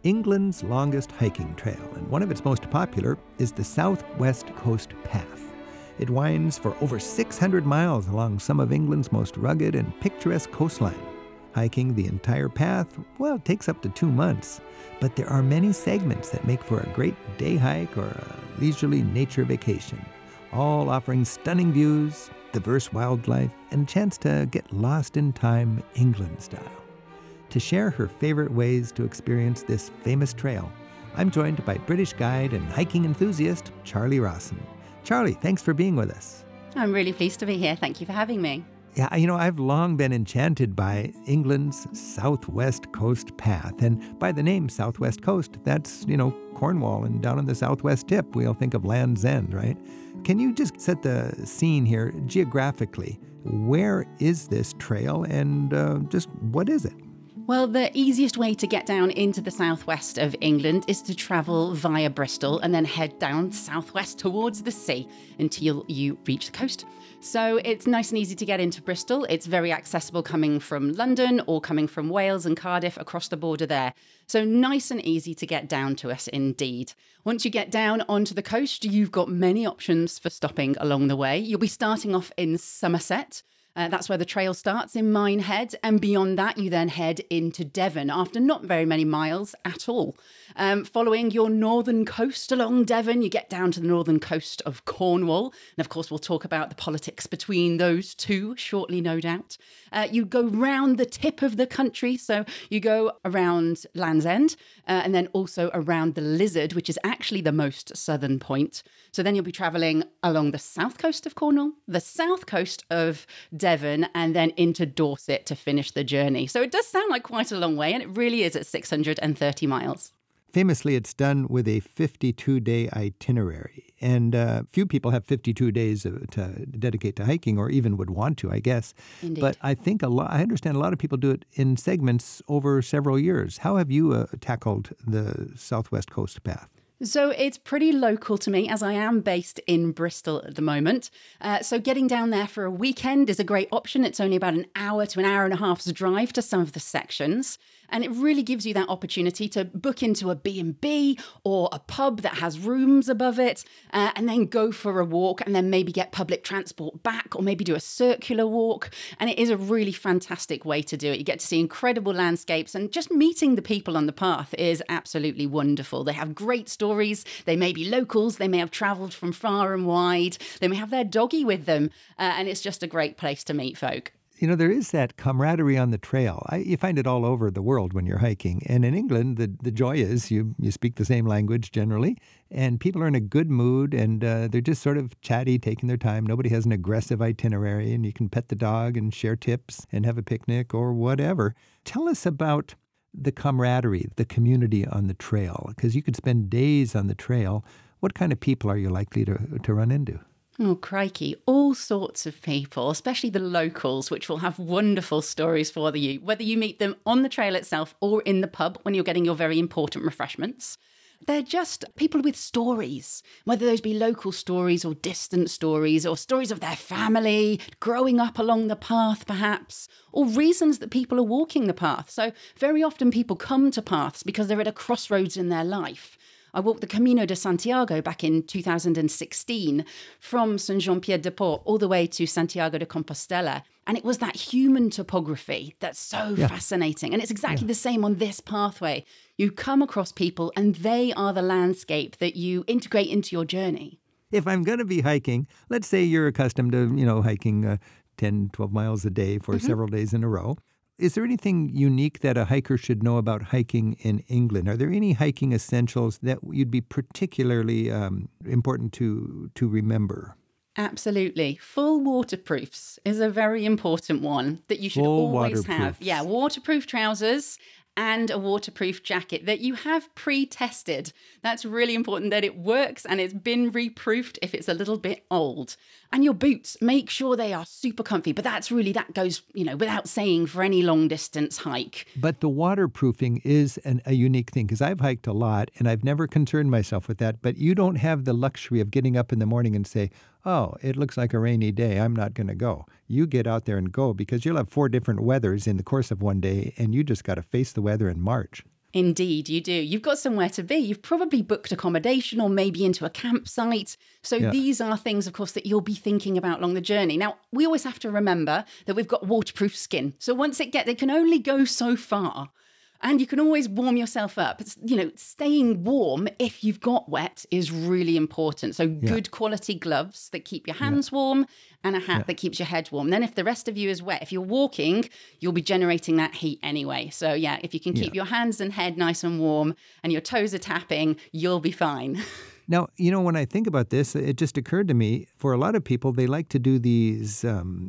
England's longest hiking trail, and one of its most popular is the Southwest Coast Path. It winds for over 600 miles along some of England's most rugged and picturesque coastline. Hiking the entire path, well, it takes up to 2 months, but there are many segments that make for a great day hike or a leisurely nature vacation, all offering stunning views, diverse wildlife, and a chance to get lost in time England style. To share her favorite ways to experience this famous trail, I'm joined by British guide and hiking enthusiast Charlie Rawson. Charlie, thanks for being with us. I'm really pleased to be here. Thank you for having me. Yeah, I've long been enchanted by England's Southwest Coast Path. And by the name Southwest Coast, that's, Cornwall and down on the southwest tip, we'll think of Land's End, right? Can you just set the scene here geographically? Where is this trail and just what is it? Well, the easiest way to get down into the southwest of England is to travel via Bristol and then head down southwest towards the sea until you reach the coast. So it's nice and easy to get into Bristol. It's very accessible coming from London or coming from Wales and Cardiff across the border there. So nice and easy to get down to us indeed. Once you get down onto the coast, you've got many options for stopping along the way. You'll be starting off in Somerset. That's where the trail starts in Minehead, and beyond that you then head into Devon after not very many miles at all. Following your northern coast along Devon, you get down to the northern coast of Cornwall, and of course we'll talk about the politics between those two shortly, no doubt. You go round the tip of the country, so you go around Land's End, and then also around the Lizard, which is actually the most southern point. So then you'll be travelling along the south coast of Cornwall, the south coast of Devon, and then into Dorset to finish the journey. So it does sound like quite a long way, and it really is at 630 miles. Famously, it's done with a 52-day itinerary, and few people have 52 days to dedicate to hiking, or even would want to, I guess. Indeed. But I think I understand a lot of people do it in segments over several years. How have you tackled the Southwest Coast Path? So it's pretty local to me, as I am based in Bristol at the moment. So getting down there for a weekend is a great option. It's only about an hour to an hour and a half's drive to some of the sections. And it really gives you that opportunity to book into a B&B or a pub that has rooms above it, and then go for a walk and then maybe get public transport back or maybe do a circular walk. And it is a really fantastic way to do it. You get to see incredible landscapes, and just meeting the people on the path is absolutely wonderful. They have great stories. They may be locals. They may have travelled from far and wide. They may have their doggy with them. And it's just a great place to meet folk. There is that camaraderie on the trail. You find it all over the world when you're hiking. And in England, the joy is you speak the same language generally, and people are in a good mood, and they're just sort of chatty, taking their time. Nobody has an aggressive itinerary, and you can pet the dog and share tips and have a picnic or whatever. Tell us about the camaraderie, the community on the trail, because you could spend days on the trail. What kind of people are you likely to run into? Oh, crikey. All sorts of people, especially the locals, which will have wonderful stories for you, whether you meet them on the trail itself or in the pub when you're getting your very important refreshments. They're just people with stories, whether those be local stories or distant stories or stories of their family, growing up along the path perhaps, or reasons that people are walking the path. So very often people come to paths because they're at a crossroads in their life. I walked the Camino de Santiago back in 2016 from Saint-Jean-Pied-de-Port all the way to Santiago de Compostela. And it was that human topography that's so fascinating. And it's exactly the same on this pathway. You come across people and they are the landscape that you integrate into your journey. If I'm going to be hiking, let's say you're accustomed to, hiking 10, 12 miles a day for several days in a row. Is there anything unique that a hiker should know about hiking in England? Are there any hiking essentials that you'd be particularly important to remember? Absolutely. Full waterproofs is a very important one that you should always have. Yeah, waterproof trousers and a waterproof jacket that you have pre-tested. That's really important that it works and it's been reproofed if it's a little bit old. And your boots, make sure they are super comfy. But that goes, without saying for any long distance hike. But the waterproofing is a unique thing, because I've hiked a lot and I've never concerned myself with that. But you don't have the luxury of getting up in the morning and say, oh, it looks like a rainy day, I'm not going to go. You get out there and go, because you'll have 4 different weathers in the course of one day and you just got to face the weather and march. Indeed, you do. You've got somewhere to be. You've probably booked accommodation or maybe into a campsite. So these are things, of course, that you'll be thinking about along the journey. Now, we always have to remember that we've got waterproof skin. So once it can only go so far. And you can always warm yourself up. It's, staying warm if you've got wet is really important. So good quality gloves that keep your hands warm and a hat that keeps your head warm. Then if the rest of you is wet, if you're walking, you'll be generating that heat anyway. So if you can keep your hands and head nice and warm and your toes are tapping, you'll be fine. Now, when I think about this, it just occurred to me, for a lot of people, they like to do these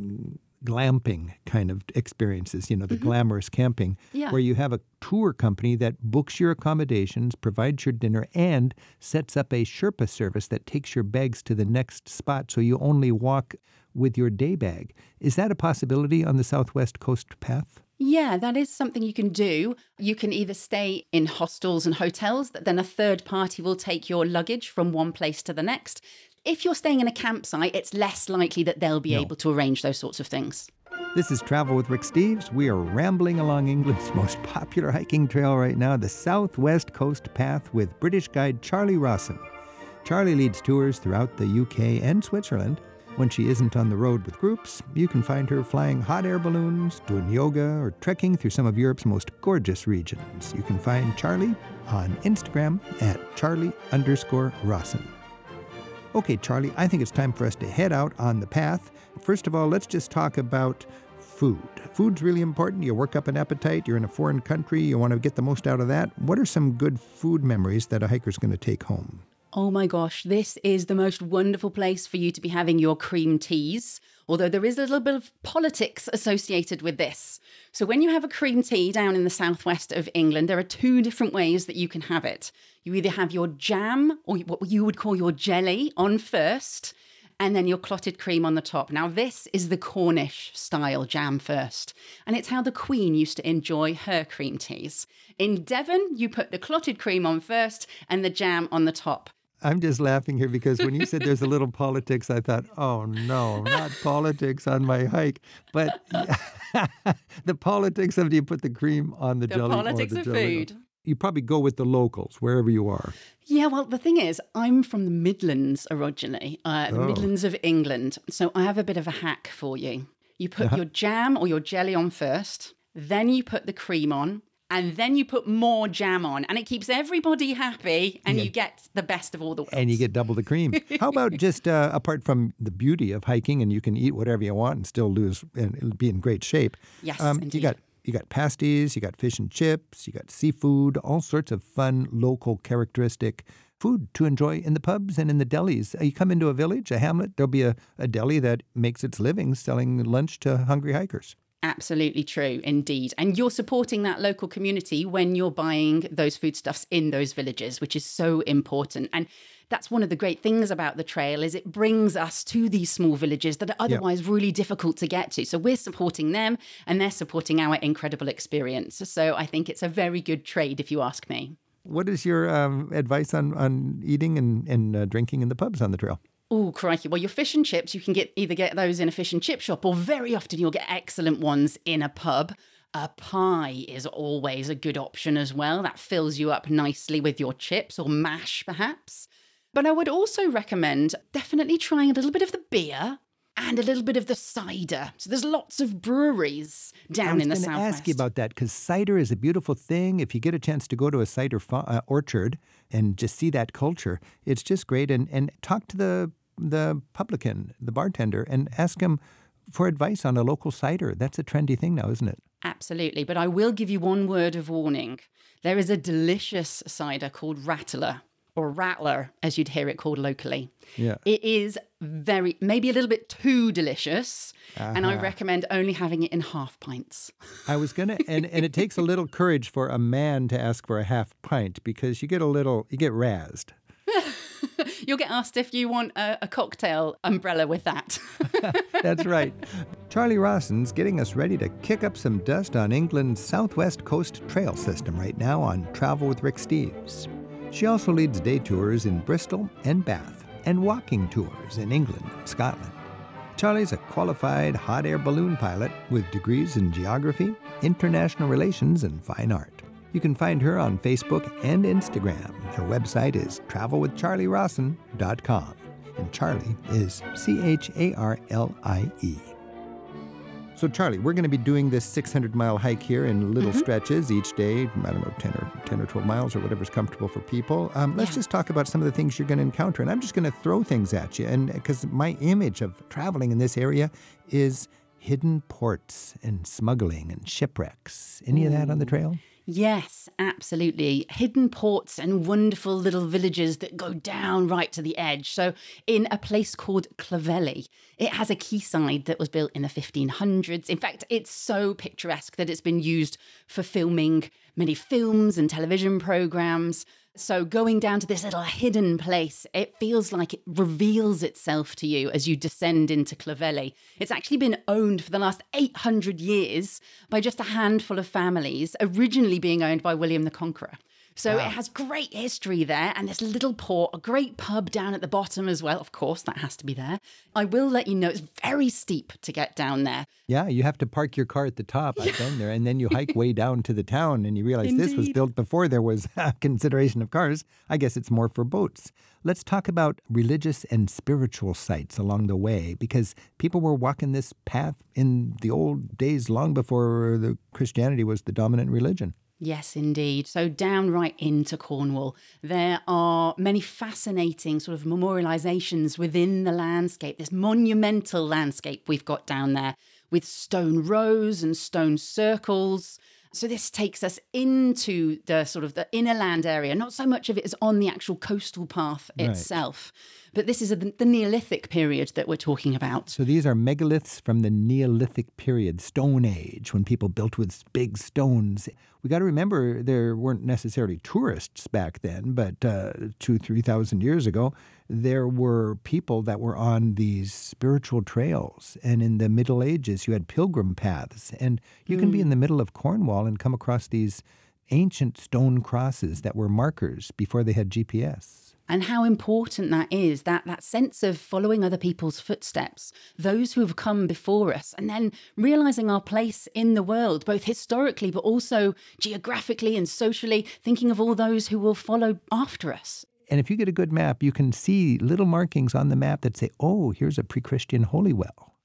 glamping kind of experiences, the glamorous camping, where you have a tour company that books your accommodations, provides your dinner, and sets up a Sherpa service that takes your bags to the next spot so you only walk with your day bag. Is that a possibility on the Southwest Coast Path? Yeah, that is something you can do. You can either stay in hostels and hotels, that then a third party will take your luggage from one place to the next. If you're staying in a campsite, it's less likely that they'll be able to arrange those sorts of things. This is Travel with Rick Steves. We are rambling along England's most popular hiking trail right now, the Southwest Coast Path, with British guide Charlie Rawson. Charlie leads tours throughout the UK and Switzerland. When she isn't on the road with groups, you can find her flying hot air balloons, doing yoga, or trekking through some of Europe's most gorgeous regions. You can find Charlie on Instagram at Charlie_Rawson. Okay, Charlie, I think it's time for us to head out on the path. First of all, let's just talk about food. Food's really important. You work up an appetite. You're in a foreign country. You want to get the most out of that. What are some good food memories that a hiker's going to take home? Oh my gosh, this is the most wonderful place for you to be having your cream teas, although there is a little bit of politics associated with this. So when you have a cream tea down in the southwest of England, there are two different ways that you can have it. You either have your jam, or what you would call your jelly, on first, and then your clotted cream on the top. Now, this is the Cornish-style jam first, and it's how the Queen used to enjoy her cream teas. In Devon, you put the clotted cream on first and the jam on the top. I'm just laughing here because when you said there's a little politics, I thought, oh no, not politics on my hike. But the politics of, do you put the cream on the jelly? The politics of food. You probably go with the locals, wherever you are. Yeah, well, the thing is, I'm from the Midlands originally, the Midlands of England. So I have a bit of a hack for you. You put your jam or your jelly on first, then you put the cream on, and then you put more jam on, and it keeps everybody happy, and you get the best of all the worlds. And you get double the cream. How about just apart from the beauty of hiking, and you can eat whatever you want and still lose and be in great shape? Yes, indeed. You got pasties, you got fish and chips, you got seafood, all sorts of fun, local, characteristic food to enjoy in the pubs and in the delis. You come into a village, a hamlet, there'll be a deli that makes its living selling lunch to hungry hikers. Absolutely true, indeed. And you're supporting that local community when you're buying those foodstuffs in those villages, which is so important. And that's one of the great things about the trail, is it brings us to these small villages that are otherwise really difficult to get to. So we're supporting them and they're supporting our incredible experience. So I think it's a very good trade, if you ask me. What is your advice on eating and drinking in the pubs on the trail? Oh, crikey. Well, your fish and chips, you can either get those in a fish and chip shop, or very often you'll get excellent ones in a pub. A pie is always a good option as well. That fills you up nicely with your chips, or mash perhaps. But I would also recommend definitely trying a little bit of the beer and a little bit of the cider. So there's lots of breweries down in the southwest. I was going to ask you about that, because cider is a beautiful thing. If you get a chance to go to a cider orchard and just see that culture, it's just great. And talk to the publican, the bartender, and ask him for advice on a local cider. That's a trendy thing now, isn't it? Absolutely. But I will give you one word of warning. There is a delicious cider called Rattler, or Rattler, as you'd hear it called locally. Yeah. It is maybe a little bit too delicious, and I recommend only having it in half pints. I was going to, and it takes a little courage for a man to ask for a half pint, because you get razzed. You'll get asked if you want a cocktail umbrella with that. That's right. Charlie Rawson's getting us ready to kick up some dust on England's Southwest Coast Trail System right now on Travel with Rick Steves. She also leads day tours in Bristol and Bath, and walking tours in England and Scotland. Charlie's a qualified hot air balloon pilot with degrees in geography, international relations, and fine art. You can find her on Facebook and Instagram. Her website is travelwithcharlierawson.com. And Charlie is Charlie. So, Charlie, we're going to be doing this 600-mile hike here in little stretches each day. I don't know, 10 or 12 miles or whatever's comfortable for people. Let's just talk about some of the things you're going to encounter. And I'm just going to throw things at you. And because my image of traveling in this area is hidden ports and smuggling and shipwrecks. Any of that on the trail? Yes, absolutely. Hidden ports and wonderful little villages that go down right to the edge. So in a place called Clovelly, it has a quayside that was built in the 1500s. In fact, it's so picturesque that it's been used for filming many films and television programs. So going down to this little hidden place, it feels like it reveals itself to you as you descend into Clovelly. It's actually been owned for the last 800 years by just a handful of families, originally being owned by William the Conqueror. So It has great history there, and this little port, a great pub down at the bottom as well. Of course, that has to be there. I will let you know it's very steep to get down there. Yeah, you have to park your car at the top. I've been there. And then you hike way down to the town and you realize this was built before there was consideration of cars. I guess it's more for boats. Let's talk about religious and spiritual sites along the way, because people were walking this path in the old days long before the Christianity was the dominant religion. Yes, indeed. So down right into Cornwall, there are many fascinating sort of memorializations within the landscape, this monumental landscape we've got down there with stone rows and stone circles. So this takes us into the sort of the inner land area. Not so much of it is on the actual coastal path itself, but this is the Neolithic period that we're talking about. So these are megaliths from the Neolithic period, Stone Age, when people built with big stones. We got to remember there weren't necessarily tourists back then, but 2,000-3,000 years ago, there were people that were on these spiritual trails. And in the Middle Ages, you had pilgrim paths. And you can be in the middle of Cornwall and come across these ancient stone crosses that were markers before they had GPS. And how important that is, that sense of following other people's footsteps, those who have come before us, and then realizing our place in the world, both historically, but also geographically and socially, thinking of all those who will follow after us. And if you get a good map, you can see little markings on the map that say, oh, here's a pre-Christian holy well.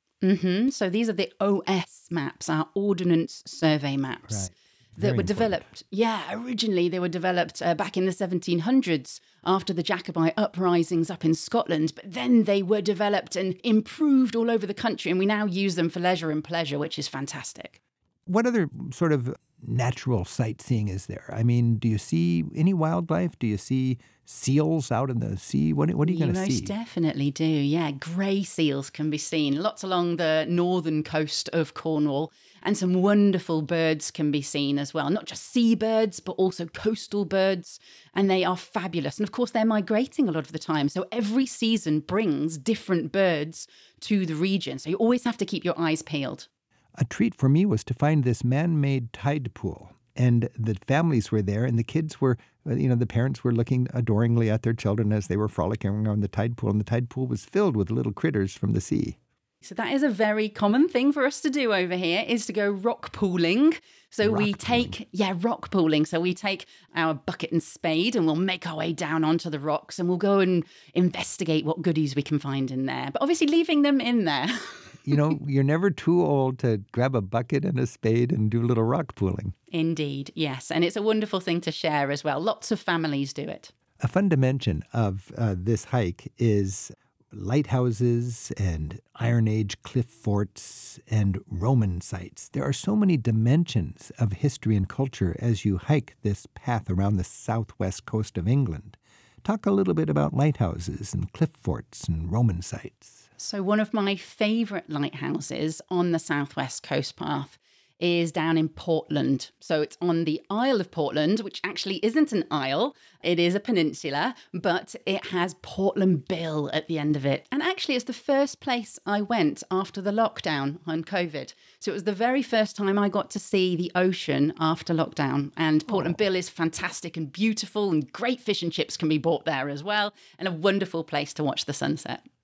So these are the OS maps, our Ordnance Survey maps. Right. That were developed, originally they were developed back in the 1700s after the Jacobite uprisings up in Scotland, but then they were developed and improved all over the country, and we now use them for leisure and pleasure, which is fantastic. What other sort of natural sightseeing is there? I mean, do you see any wildlife? Do you see seals out in the sea? What are you going to see? You most definitely do, yeah. Grey seals can be seen, lots along the northern coast of Cornwall, and some wonderful birds can be seen as well. Not just seabirds, but also coastal birds, and they are fabulous. And of course, they're migrating a lot of the time, so every season brings different birds to the region, so you always have to keep your eyes peeled. A treat for me was to find this man-made tide pool. And the families were there, and the kids were, the parents were looking adoringly at their children as they were frolicking around the tide pool. And the tide pool was filled with little critters from the sea. So that is a very common thing for us to do over here, is to go rock pooling. So rock pooling. So we take our bucket and spade and we'll make our way down onto the rocks and we'll go and investigate what goodies we can find in there. But obviously leaving them in there. You're never too old to grab a bucket and a spade and do a little rock pooling. Indeed, yes. And it's a wonderful thing to share as well. Lots of families do it. A fun dimension of this hike is lighthouses and Iron Age cliff forts and Roman sites. There are so many dimensions of history and culture as you hike this path around the southwest coast of England. Talk a little bit about lighthouses and cliff forts and Roman sites. So one of my favourite lighthouses on the southwest coast path is down in Portland. So it's on the Isle of Portland, which actually isn't an isle. It is a peninsula, but it has Portland Bill at the end of it. And actually, it's the first place I went after the lockdown on COVID. So it was the very first time I got to see the ocean after lockdown. And Portland Bill is fantastic and beautiful, and great fish and chips can be bought there as well, and a wonderful place to watch the sunset.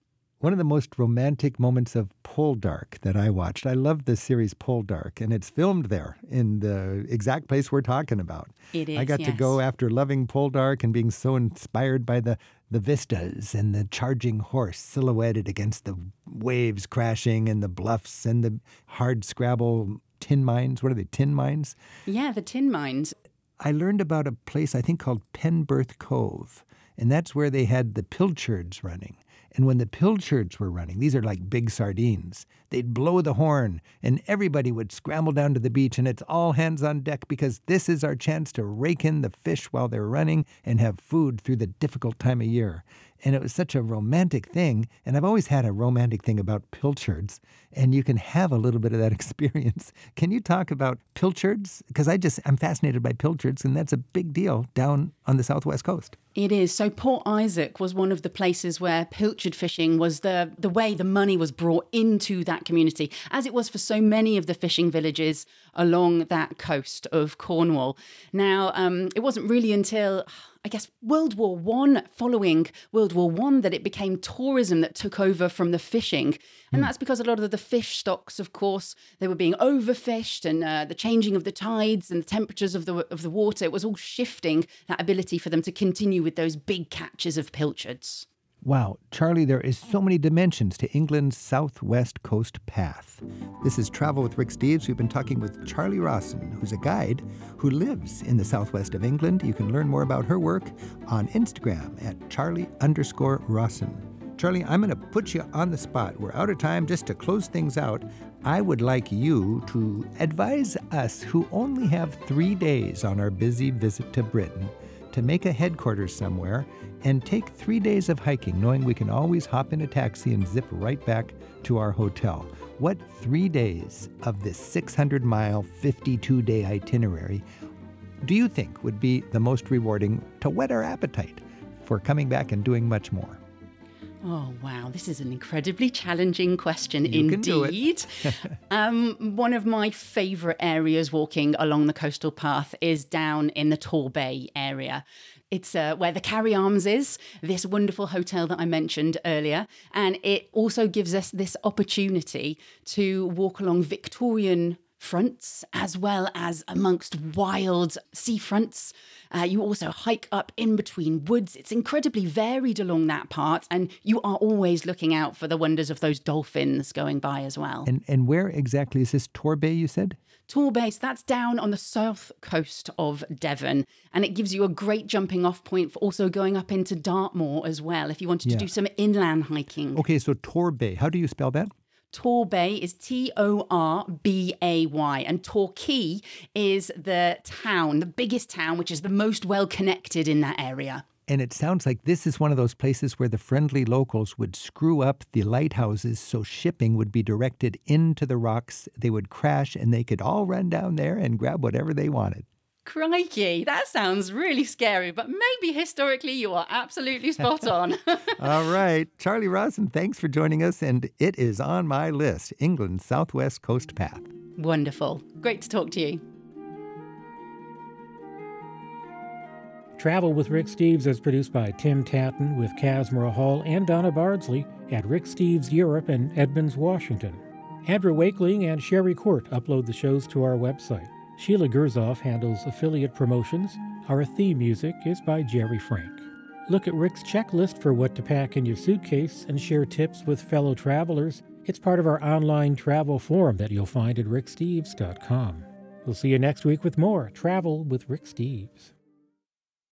One of the most romantic moments of Poldark that I watched, I love the series Poldark, and it's filmed there in the exact place we're talking about. It is, I got to go after loving Poldark and being so inspired by the vistas and the charging horse silhouetted against the waves crashing and the bluffs and the hard scrabble tin mines. What are they, tin mines? Yeah, the tin mines. I learned about a place I think called Penberth Cove, and that's where they had the pilchards running. And when the pilchards were running, these are like big sardines, they'd blow the horn and everybody would scramble down to the beach, and it's all hands on deck because this is our chance to rake in the fish while they're running and have food through the difficult time of year. And it was such a romantic thing, and I've always had a romantic thing about pilchards, and you can have a little bit of that experience. Can you talk about pilchards? Because I'm fascinated by pilchards, and that's a big deal down on the southwest coast. It is. So Port Isaac was one of the places where pilchard fishing was the way the money was brought into that community, as it was for so many of the fishing villages along that coast of Cornwall. Now, it wasn't really until, I guess, World War I, following World War I, that it became tourism that took over from the fishing. And that's because a lot of the fish stocks, of course, they were being overfished, and the changing of the tides and the temperatures of the water, it was all shifting that ability for them to continue with those big catches of pilchards. Wow, Charlie, there is so many dimensions to England's southwest coast path. This is Travel with Rick Steves. We've been talking with Charlie Rawson, who's a guide who lives in the southwest of England. You can learn more about her work on Instagram at Charlie_Rawson. Charlie, I'm going to put you on the spot. We're out of time. Just to close things out, I would like you to advise us who only have 3 days on our busy visit to Britain to make a headquarters somewhere and take 3 days of hiking, knowing we can always hop in a taxi and zip right back to our hotel. What 3 days of this 600-mile, 52-day itinerary do you think would be the most rewarding to whet our appetite for coming back and doing much more? Oh, wow. This is an incredibly challenging question You can do indeed. One of my favourite areas walking along the coastal path is down in the Torbay area. It's where the Carry Arms is, this wonderful hotel that I mentioned earlier. And it also gives us this opportunity to walk along Victorian fronts as well as amongst wild seafronts. You also hike up in between woods. It's incredibly varied along that part, and you are always looking out for the wonders of those dolphins going by as well. And where exactly is this Torbay, you said? Torbay, so that's down on the south coast of Devon, and it gives you a great jumping off point for also going up into Dartmoor as well, if you wanted to do some inland hiking. Okay, so Torbay, how do you spell that? Torbay is Torbay, and Torquay is the town, the biggest town, which is the most well-connected in that area. And it sounds like this is one of those places where the friendly locals would screw up the lighthouses so shipping would be directed into the rocks. They would crash and they could all run down there and grab whatever they wanted. Crikey, that sounds really scary, but maybe historically you are absolutely spot on. All right. Charlie Rawson, thanks for joining us, and it is on my list, England's Southwest Coast Path. Wonderful. Great to talk to you. Travel with Rick Steves is produced by Tim Tatton with Casmara Hall and Donna Bardsley at Rick Steves Europe in Edmonds, Washington. Andrew Wakeling and Sherry Court upload the shows to our website. Sheila Gerzoff handles affiliate promotions. Our theme music is by Jerry Frank. Look at Rick's checklist for what to pack in your suitcase and share tips with fellow travelers. It's part of our online travel forum that you'll find at ricksteves.com. We'll see you next week with more Travel with Rick Steves.